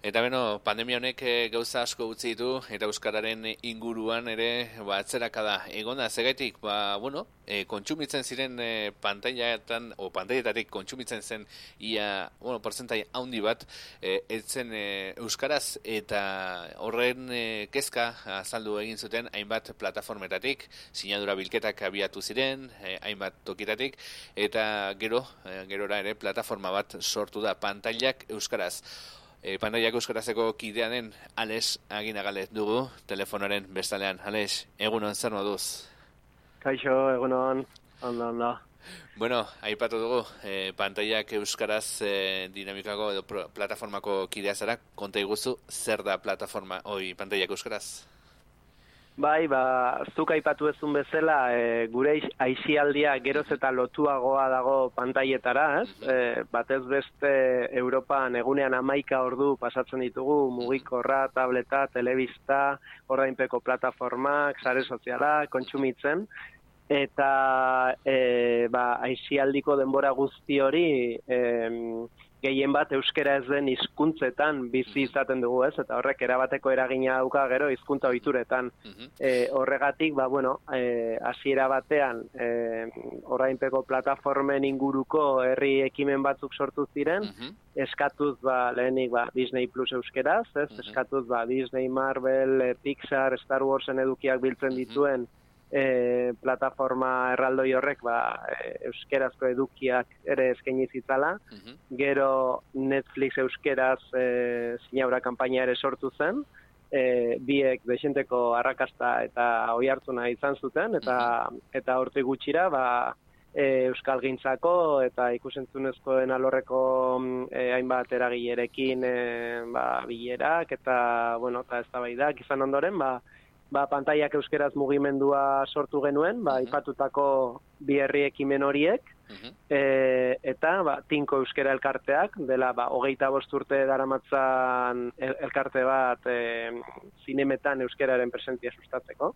Eta beno, pandemia honek gauza asko utzi ditu, eta euskararen inguruan ere, atzerakada egona zegaitik, kontsumitzen ziren pantailetatik kontsumitzen zen porzentai handi bat, etzen euskaraz, eta horren kezka azaldu egin zuten hainbat plataformetatik, sinadura bilketak abiatu ziren, hainbat tokitatik, eta gerora ere plataforma bat sortu da pantailak euskaraz. Pantailak euskarazeko kidea den Alex Aginagale dugu telefonaren bestalean. Alex, egunon, zer moduz? Kaixo, egunon, ondo. Bueno, aipatu dugu, pantailak euskaraz dinamikako edo plataformako kidea zara, konta iguzu, zer da plataforma pantailak euskaraz? Bai, zuk aipatu ezun bezala, gure aisialdia geroz eta lotuagoa dago pantailetara, ez? Batez beste Europan egunean 11 ordu pasatzen ditugu, mugikorra, tableta, telebista, ordainpeko plataformak, sare sozialak, kontsumitzen, eta aisialdiko denbora guzti hori gehien bat euskera ez den hizkuntzetan bizi izaten dugu, ez? Eta horrek erabateko eragina dauka gero hizkuntza ohituretan. Horregatik, hasiera batean ordainpeko plataformen inguruko herri ekimen batzuk sortu ziren, eskatuz lehenik Disney Plus euskeraz, ez? Eskatuz Disney, Marvel, Pixar, Star Warsen edukiak biltzen dituen plataforma erraldoi horrek euskerazko edukiak ere eskaini zitzala. Gero Netflix euskeraz sinadura kanpaina ere sortu zen, biek dexenteko arrakasta eta oihartzuna izan zuten, eta hortik gutxira euskalgintzako eta ikusentzunezkoen alorreko hainbat eragilerekin bilerak eta eztabaidak izan ondoren pantailak euskeraz mugimendua sortu genuen, aipatutako bi herri ekimen horiek, eta Tinko euskera elkarteak, dela 25 urte daramatzan elkarte bat zinemetan euskeraren presentzia sustatzeko,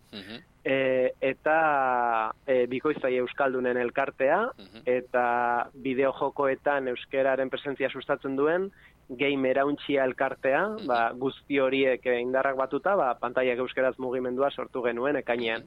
eta Bikoiztaile euskaldunen elkartea, eta bideojokoetan euskeraren presentzia sustatzen duen Game Erauntxia elkartea, guzti horiek indarrak batuta, pantailak euskeraz mugimendua sortu genuen ekainean.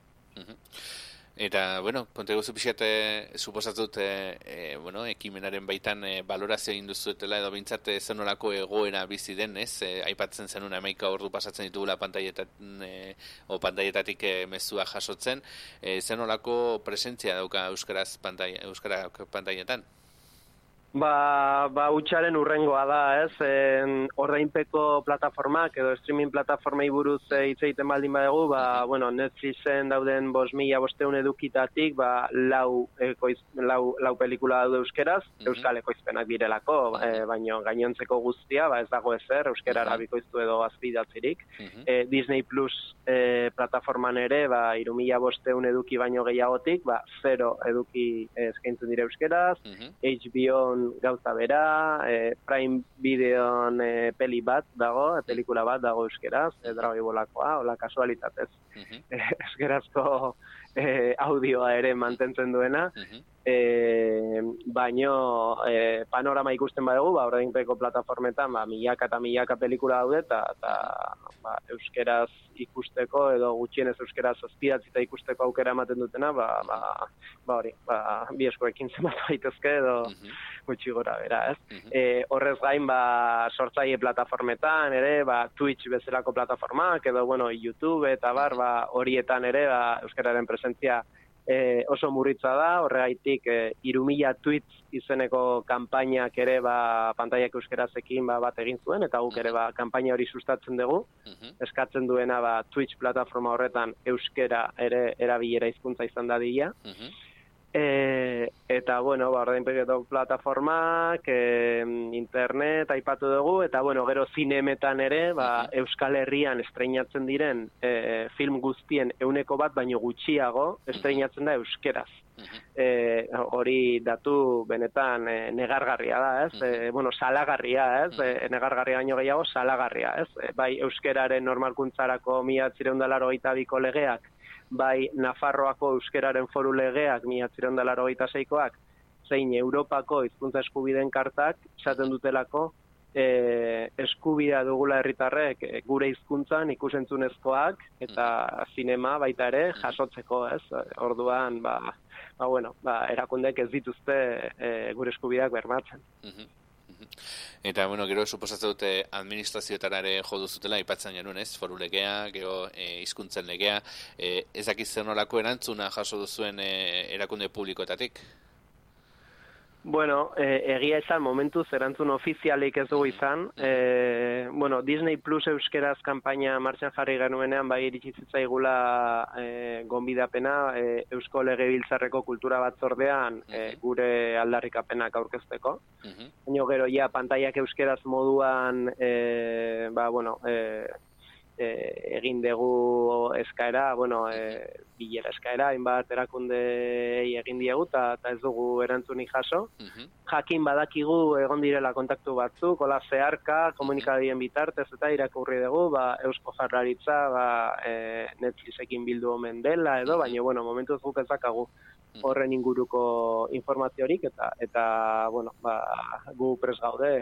Eta, konta eguzu pixat, suposatut, ekimenaren baitan balorazio egin duzuetela, edo bintzat zenolako egoera bizi den, ez? Aipatzen zenun 11 ordu pasatzen ditugula pantailetatik mezua jasotzen, zenolako presentzia dauka euskara pantailetan? Hutsaren urrengoa da, ez? Ordainpeko plataformak edo streaming plataformei buruz hitz egiten baldin badugu, Netflixen dauden 5.500 edukitatik, lau pelikula daude euskeraz, euskal ekoizpenak direlako, baina gainontzeko guztia, ez dago ezer, euskerara bikoiztu edo azpidatzirik. Disney Plus plataforman ere, 3.500 eduki baino gehiagotik, 0 eduki eskaintzen dira euskeraz, HBO gauza bera, Prime Videon pelikula bat dago euskeraz, Dragibolakoa, hola kasualitatez euskerazko audioa ere mantentzen duena, baino panorama ikusten badugu, ordainpeko plataformetan milaka eta milaka pelikula daude, eta euskeraz ikusteko edo gutxienez euskeraz azpidatzita ikusteko aukera ematen dutena, bi eskoekin zenbatu daitezke edo gutxi gora bera, ez? Horrez gain, sortzaile plataformetan ere, Twitch bezalako plataformak, edo, YouTube eta horietan ere, euskararen presentzia oso murritza da, horregaitik 3.000 tweets izeneko kanpainak ere pantailak euskerazekin bat egin zuen, eta guk ere kanpaina hori sustatzen dugu, eskatzen duena Twitch plataforma horretan euskera ere erabilera hizkuntza izan dadila, eta, ordainpeko plataformak, internet, aipatu dugu, eta, gero zinemetan ere, Euskal Herrian estreinatzen diren film guztien 1% baino gutxiago estreinatzen da euskeraz. Hori datu benetan negargarria da, ez? Salagarria, ez? Negargarria baino gehiago, salagarria, ez? Bai euskeraren normalkuntzarako 1982ko legeak, bai Nafarroako euskeraren foru legeak 1986koak, zein Europako hizkuntza eskubideen kartak esaten dutelako eskubidea dugula herritarrek gure hizkuntzan ikusentzunezkoak eta zinema baita ere jasotzeko, ez? Orduan, erakundek ez dituzte gure eskubideak bermatzen. Eta, gero, suposatzen dute administrazioetara ere jo duzutela, aipatzen genuen, ez? Foru legea, gero hizkuntzen legea, ez dakiz zer nolako erantzuna jaso duzuen erakunde publikoetatik? Bueno, egia esan momentuz erantzun ofizialik ez dugu izan. Disney Plus euskeraz kanpaina martxan jarri genuenean bai iritsi zitzaigula gonbidapena Eusko Legebiltzarreko kultura batzordean gure aldarrikapenak aurkezteko. Baina gero ja pantaiak euskeraz moduan egin dugu eskaera, bilera eskaera, hainbat erakundei egin diegu, eta ez dugu erantzunik jaso. Jakin badakigu egon direla kontaktu batzuk, hola zeharka, komunikabideen bitartez, eta irakurri dugu, Eusko Jaurlaritza, Netflixekin bildu omen dela, edo, baina, momentuz guk ezakagu horren inguruko informaziorik, eta gu prest gaude,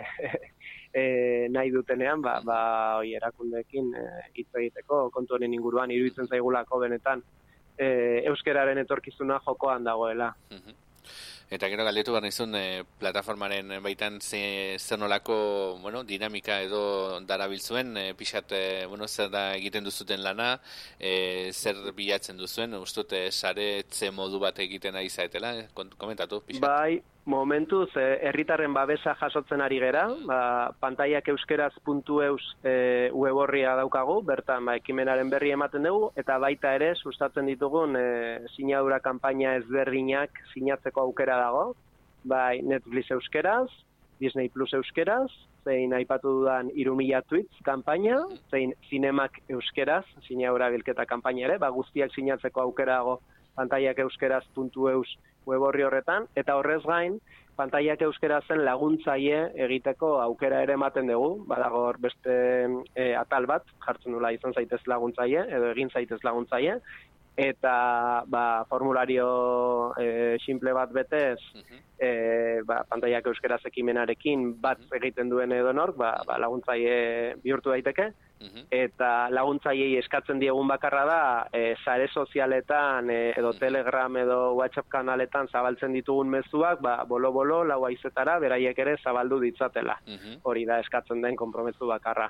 nahi dutenean, erakundeekin hitz egiteko kontu honen inguruan iruditzen zaigulako benetan euskeraren etorkizuna jokoan dagoela. Eta gero galdetu behar nizun, plataformaren baitan zer nolako dinamika edo darabiltzuen, pixat zer da egiten duzuten lana, zer bilatzen duzuen, ustut saretze modu bat egiten ari zaetela, komentatu pixat. Bai, momentuz, herritarren babesa jasotzen ari gera, pantaiak euskeraz.eus web horria daukagu, bertan ekimenaren berri ematen dugu, eta baita ere sustatzen ditugun sinadura kanpaina ezberdinak sinatzeko aukera dago, bai Netflix euskeraz, Disney Plus euskeraz, zein aipatu dudan 3000 tweets kanpaina, zein zinemak euskeraz, sinadura bilketa kanpaina ere, guztiak sinatzeko aukera dago pantaiak euskeraz.eus web horri horretan, eta horrez gain, pantaiak euskerazen laguntzaile egiteko aukera ere ematen dugu, badago hor beste atal bat, jartzen nula izan zaitez laguntzaile, edo egin zaitez laguntzaile, eta formulario simple bat betez, pantaiak euskeraz ekimenarekin bat egiten duen edonork, laguntzaile bihurtu daiteke, eta laguntzaileei eskatzen diegun bakarra da sare sozialetan edo Telegram edo WhatsApp kanaletan zabaltzen ditugun mezuak bolo-bolo lau haizetara beraiek ere zabaldu ditzatela. Hori da eskatzen den konpromezu bakarra.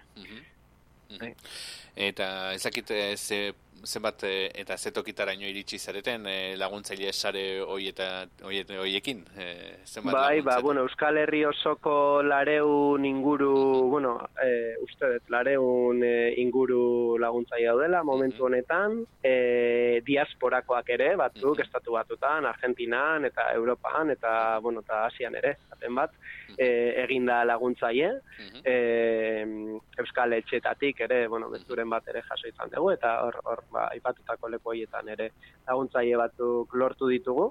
Eta ezakit zenbat eta zetokitaraino iritsi zareten laguntzaile sare hoiekin? Bai, Euskal Herri osoko lareun inguru, uste dut lareun inguru laguntzaile daudela momentu honetan, diasporakoak ere, batzuk, estatu batutan, Argentinan eta Europan eta Asian ere, zaten bat, eginda laguntzaile, Euskal Etxetatik ere, bezuren bat ere jaso izan dugu, eta hor aipatutako leku horietan ere laguntzaile batzuk lortu ditugu.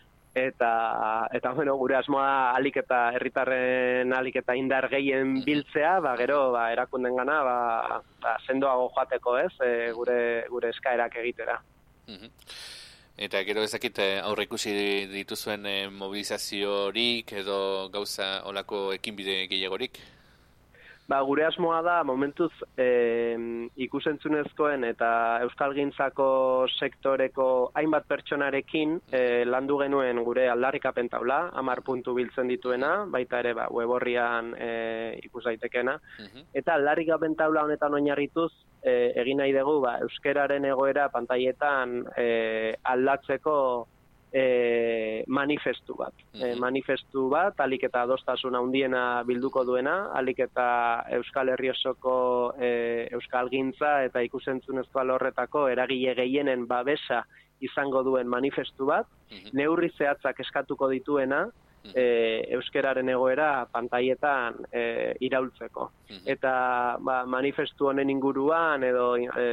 Eta gure asmoa alik eta herritarren alik eta indar gehien biltzea, gero erakundengana sendoago joateko, ez, gure eskaerak egitera. Eta gero ezakit aurreikusi dituzuen mobilizaziorik edo gauza olako ekinbide gehiagorik? Gure asmoa da, momentuz ikusentzunezkoen eta euskalgintzako sektoreko hainbat pertsonarekin landu genuen gure aldarrikapen taula, 10 puntu biltzen dituena, baita ere web horrian ikus daitekena. Eta aldarrikapen taula honetan oinarrituz egin nahi dugu euskeraren egoera pantailetan aldatzeko manifestu bat. Manifestu bat, alik eta adostasun handiena bilduko duena, alik eta Euskal Herri osoko euskalgintza eta ikusentzunezko alorretako eragile gehienen babesa izango duen manifestu bat, neurri zehatzak eskatuko dituena, euskeraren egoera pantailetan iraultzeko. Eta manifestu honen inguruan edo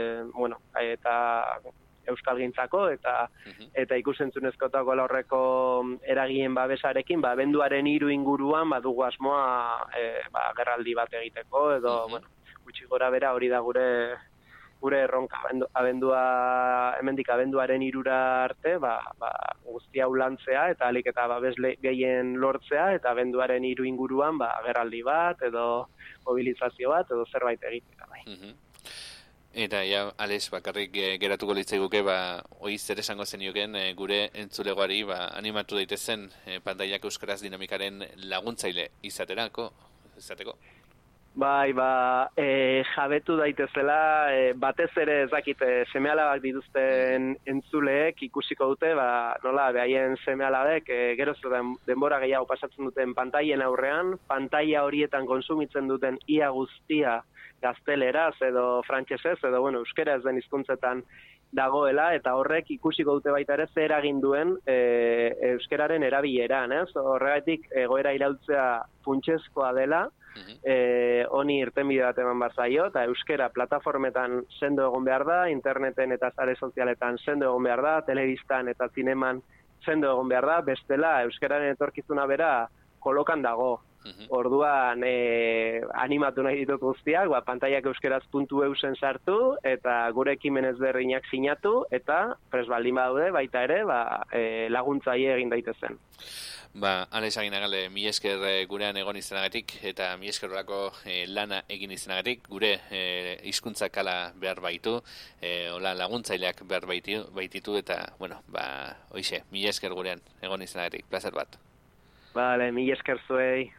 eta euskalgintzako eta ikusentzunezkotako alorreko eragileen babesarekin, abenduaren 3 inguruan badugu asmoa gerraldi bat egiteko edo gutxi gora bera hori da gure gure erronka hemendik abenduaren 3 arte, guztia ulantzea eta ahalik eta babesle gehien lortzea eta abenduaren 3 inguruan agerraldi bat edo mobilizazio bat edo zerbait egitea bai. Eta ja, Alex, bakarrik geratuko litzaiguke, hoi zer esango zenioken gure entzulegoari animatu daitezen pantaiak euskaraz dinamikaren laguntzaile izateko. Bai, jabetu daitezela, batez ere ez dakite seme-alabak dituzten entzuleek ikusiko dute, nola, behaien seme-alabek geroz denbora gehiago pasatzen duten pantaien aurrean, pantaia horietan konsumitzen duten ia guztia gazteleraz edo frantsesez edo euskera ez den hizkuntzetan dagoela eta horrek ikusiko dute baita ere zer eragin duen euskeraren erabileran, ez? Horregatik egoera iraultzea funtsezkoa dela, honi irtenbide bat eman behar zaio, eta euskera plataformetan sendo egon behar da, interneten eta sare sozialetan sendo egon behar da, telebistan eta zineman sendo egon behar da, bestela euskeraren etorkizuna bera kolokan dago. Orduan animatu nahi ditut guztiak, pantaiak euskeraz.eusen sartu eta gure ekimen ezberdinak sinatu eta prest baldin badaude baita ere laguntzaile egin daitezen. Alex Aginagale, mi esker gurean egon izanagatik eta mi esker horako lana egin izanagatik, gure hizkuntza kala behar baitu, laguntzaileak behar baititu eta, hoixe, mi esker gurean egon izanagatik, plazer bat. Mi esker zuei.